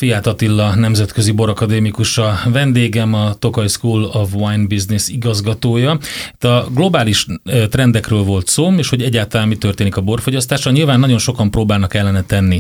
Fiát Attila nemzetközi borakadémikus a vendégem, a Tokaj School of Wine Business igazgatója. Itt a globális trendekről volt szó, és hogy egyáltalán mi történik a borfogyasztásra. Nyilván nagyon sokan próbálnak ellene tenni.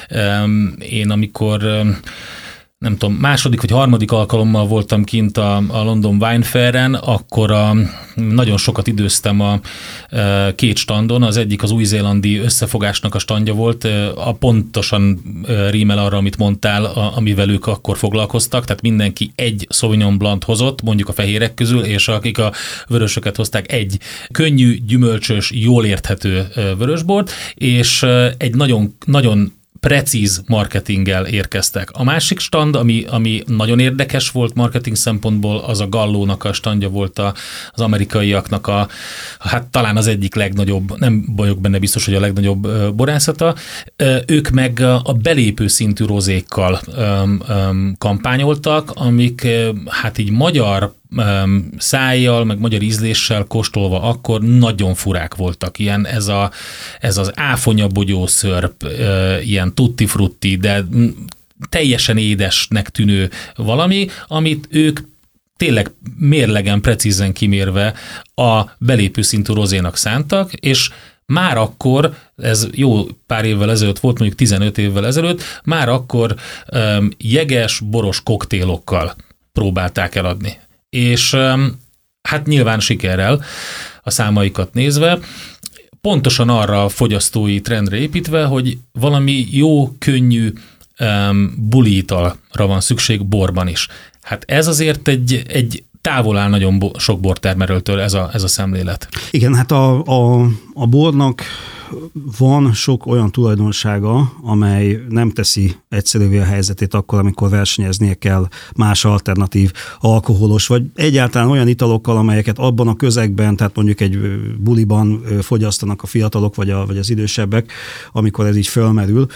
Én amikor nem tudom, második vagy harmadik alkalommal voltam kint a London Wine Fair-en, akkor nagyon sokat időztem a két standon. Az egyik az új-zélandi összefogásnak a standja volt, pontosan rímel arra, amit mondtál, amivel ők akkor foglalkoztak, tehát mindenki egy Sauvignon Blanc hozott, mondjuk a fehérek közül, és akik a vörösöket hozták, egy könnyű, gyümölcsös, jól érthető vörösbort, és egy nagyon precíz marketinggel érkeztek. A másik stand, ami nagyon érdekes volt marketing szempontból, az a Gallónak a standja volt az amerikaiaknak hát talán az egyik legnagyobb, nem vagyok benne biztos, hogy a legnagyobb borászata. Ők meg a belépő szintű rozékkal kampányoltak, amik hát így magyar szájjal, meg magyar ízléssel kóstolva akkor nagyon furák voltak. Ilyen ez az áfonyabogyó szörp, ilyen tutti frutti, de teljesen édesnek tűnő valami, amit ők tényleg mérlegen, precízen kimérve a belépő szintű rozénak szántak, és már akkor, ez jó pár évvel ezelőtt volt, mondjuk 15 évvel ezelőtt, már akkor jeges, boros koktélokkal próbálták eladni. És hát nyilván sikerrel a számaikat nézve, pontosan arra a fogyasztói trendre építve, hogy valami jó, könnyű buliitalra van szükség borban is. Hát ez azért egy távol áll nagyon sok bortermelőtől ez a szemlélet. Igen, hát a bornak van sok olyan tulajdonsága, amely nem teszi egyszerűvé a helyzetét akkor, amikor versenyeznie kell más alternatív alkoholos, vagy egyáltalán olyan italokkal, amelyeket abban a közegben, tehát mondjuk egy buliban fogyasztanak a fiatalok, vagy az idősebbek, amikor ez így fölmerül.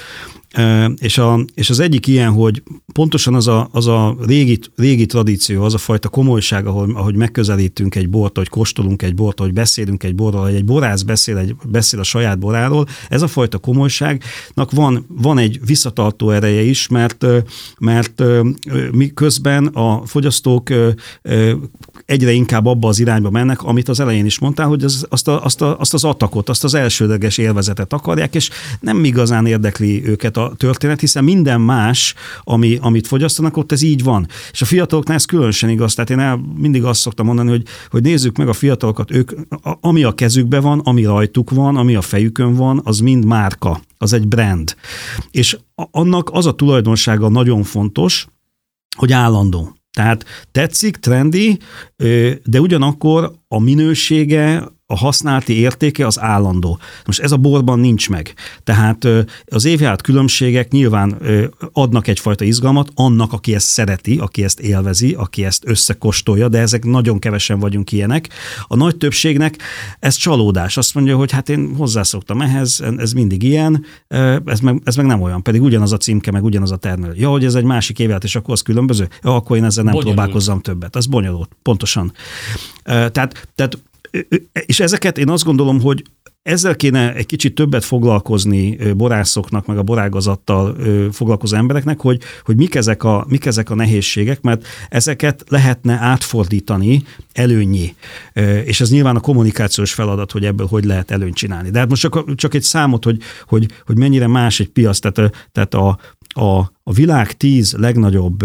És az egyik ilyen, hogy pontosan az a régi tradíció, az a fajta komolyság, ahogy megközelítünk egy bort, hogy kóstolunk egy bort, hogy beszélünk egy borról, hogy egy borász beszél a saját boráról, ez a fajta komolyságnak van egy visszatartó ereje is, mert miközben a fogyasztók egyre inkább abba az irányba mennek, amit az elején is mondtál, hogy azt az atakot, azt az elsődleges élvezetet akarják, és nem igazán érdekli őket a történet, hiszen minden más, amit fogyasztanak, ott ez így van. És a fiataloknál ez különösen igaz. Tehát én mindig azt szoktam mondani, hogy nézzük meg a fiatalokat, ők, ami a kezükben van, ami rajtuk van, ami a fejükön van, az mind márka, az egy brand. És annak az a tulajdonsága nagyon fontos, hogy állandó. Tehát tetszik, trendi, de ugyanakkor a minősége, a használati értéke az állandó. Most ez a borban nincs meg. Tehát az évjárat különbségek nyilván adnak egyfajta izgalmat annak, aki ezt szereti, aki ezt élvezi, aki ezt összekóstolja, de ezek nagyon kevesen vagyunk ilyenek. A nagy többségnek ez csalódás. Azt mondja, hogy hát én hozzászoktam ehhez, ez mindig ilyen, ez meg nem olyan, pedig ugyanaz a címke, meg ugyanaz a termelő. Ja, hogy ez egy másik évjárat, és akkor az különböző? Ja, akkor én ezzel nem próbálkozzam többet. Az bonyolult, pontosan. Tehát és ezeket én azt gondolom, hogy ezzel kéne egy kicsit többet foglalkozni borászoknak, meg a borágazattal foglalkozó embereknek, hogy mik ezek a nehézségek, mert ezeket lehetne átfordítani előnnyé. És ez nyilván a kommunikációs feladat, hogy ebből hogy lehet előnyt csinálni. De hát most csak egy számot, hogy mennyire más egy piac, tehát a világ 10 legnagyobb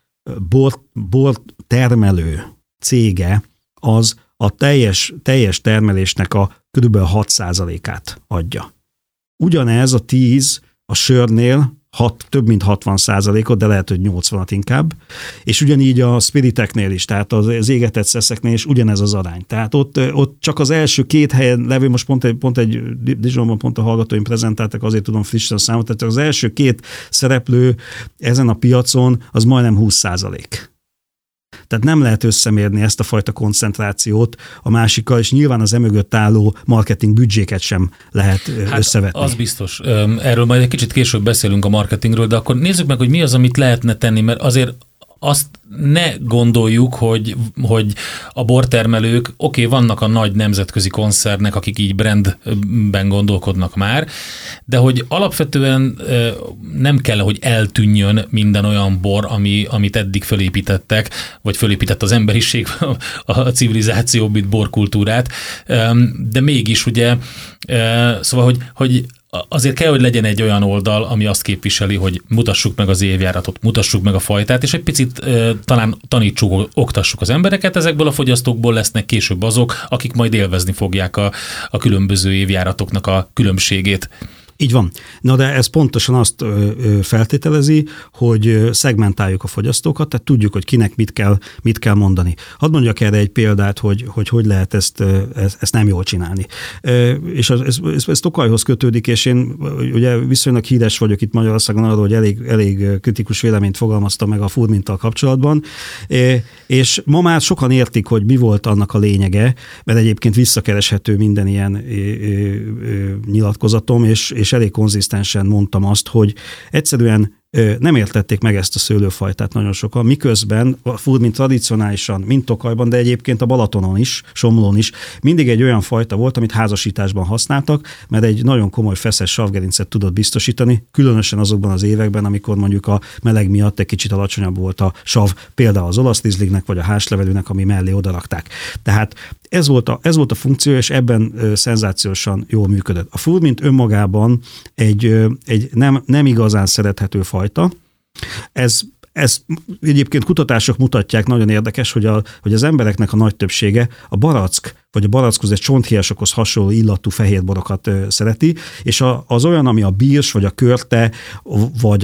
bortermelő cége az a teljes termelésnek a kb. 6%-át adja. Ugyanez a 10 a sörnél több mint 60%-ot, de lehet, hogy 80-at inkább, és ugyanígy a spiriteknél is, tehát az égetett szeszeknél is ugyanez az arány. Tehát ott csak az első 2 helyen levő, most pont egy Dijonban pont a hallgatóim prezentáltak, azért tudom frissen számot, tehát az első 2 szereplő ezen a piacon az majdnem 20%. Tehát nem lehet összemérni ezt a fajta koncentrációt a másikkal, és nyilván az emögött álló marketing büdzséket sem lehet összevetni. Az biztos. Erről majd egy kicsit később beszélünk a marketingről, de akkor nézzük meg, hogy mi az, amit lehetne tenni, mert azért azt ne gondoljuk, hogy a bortermelők, vannak a nagy nemzetközi koncernek, akik így brandben gondolkodnak már, de hogy alapvetően nem kell, hogy eltűnjön minden olyan bor, amit eddig fölépítettek, vagy fölépített az emberiség, a civilizáció, mint borkultúrát, de mégis ugye, szóval, hogy azért kell, hogy legyen egy olyan oldal, ami azt képviseli, hogy mutassuk meg az évjáratot, mutassuk meg a fajtát, és egy picit talán tanítsuk, oktassuk az embereket, ezekből a fogyasztókból lesznek később azok, akik majd élvezni fogják a különböző évjáratoknak a különbségét. Így van. Na de ez pontosan azt feltételezi, hogy szegmentáljuk a fogyasztókat, tehát tudjuk, hogy kinek mit kell mondani. Hadd mondjak erre egy példát, hogy lehet ezt nem jól csinálni. És ez Tokajhoz kötődik, és én ugye viszonylag híres vagyok itt Magyarországon arról, hogy elég kritikus véleményt fogalmaztam meg a furminttal kapcsolatban, és ma már sokan értik, hogy mi volt annak a lényege, mert egyébként visszakereshető minden ilyen nyilatkozatom, és elég konzisztensen mondtam azt, hogy egyszerűen nem értették meg ezt a szőlőfajtát nagyon sokan, miközben a furmint tradicionálisan, mint Tokajban, de egyébként a Balatonon is, Somlón is, mindig egy olyan fajta volt, amit házasításban használtak, mert egy nagyon komoly feszes savgerincet tudott biztosítani, különösen azokban az években, amikor mondjuk a meleg miatt egy kicsit alacsonyabb volt a sav, például az olasz rizlingnek vagy a hárslevelűnek, ami mellé odarakták. Tehát ez volt a funkció, és ebben szenzációsan jól működött. A furmint önmagában egy nem igazán szerethető fajta. Ez egyébként kutatások mutatják, nagyon érdekes, hogy az embereknek a nagy többsége a barack, vagy a barackhoz, egy csonthiasokhoz hasonló illatú fehérborokat szereti, és az olyan, ami a birs, vagy a körte, vagy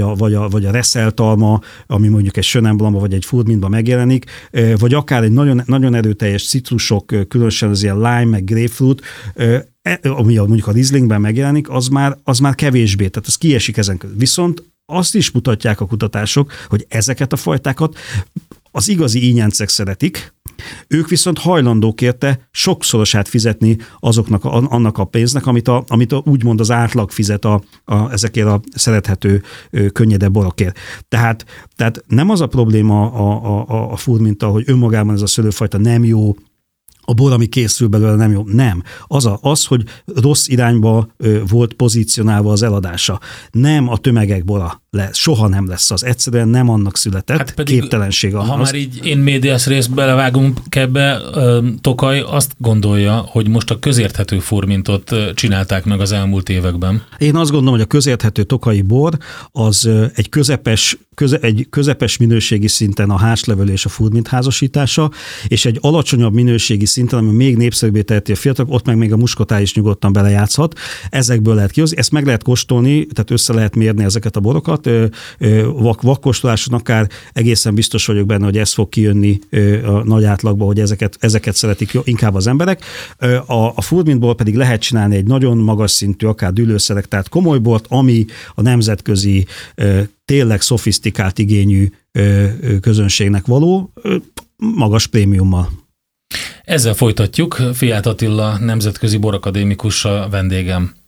a reszeltalma, ami mondjuk egy sönenblamba, vagy egy furmintban megjelenik, vagy akár egy nagyon, nagyon erőteljes citrusok, különösen az ilyen lime, meg grapefruit, ami mondjuk a Rieslingben megjelenik, az már kevésbé, tehát az kiesik ezen közül. Viszont azt is mutatják a kutatások, hogy ezeket a fajtákat az igazi ínyencek szeretik, ők viszont hajlandók érte sokszorosát fizetni annak a pénznek, amit úgymond az átlag fizet ezekért a szerethető, könnyedebb borokért. Tehát nem az a probléma a furminttal, hogy önmagában ez a szőlőfajta nem jó, a bor, ami készül belőle, nem jó. Nem. Az, hogy rossz irányba volt pozícionálva az eladása. Nem a tömegek bora lesz. Soha nem lesz az. Egyszerűen nem annak született. Hát pedig, képtelenség. Ha már így én médiás részt belevágunk ebbe, Tokaj azt gondolja, hogy most a közérthető furmintot csinálták meg az elmúlt években. Én azt gondolom, hogy a közérthető tokaji bor az egy közepes minőségi szinten a hárslevelű és a furmint házasítása, és egy alacsonyabb minőségi szinten, ami még népszerűbbé teheti a fiatalok, ott meg még a muskatár is nyugodtan belejátszhat. Ezekből lehet kihozni, ezt meg lehet kóstolni, tehát össze lehet mérni ezeket a borokat. Vakkóstoláson akár egészen biztos vagyok benne, hogy ez fog kijönni a nagy átlagba, hogy ezeket szeretik inkább az emberek. A furmintból pedig lehet csinálni egy nagyon magas szintű, akár dűlőszerek, tehát komoly bort, ami a nemzetközi tényleg szofisztikált igényű közönségnek való, magas prémiummal. Ezzel folytatjuk. Fiát Attila nemzetközi borakadémikus a vendégem.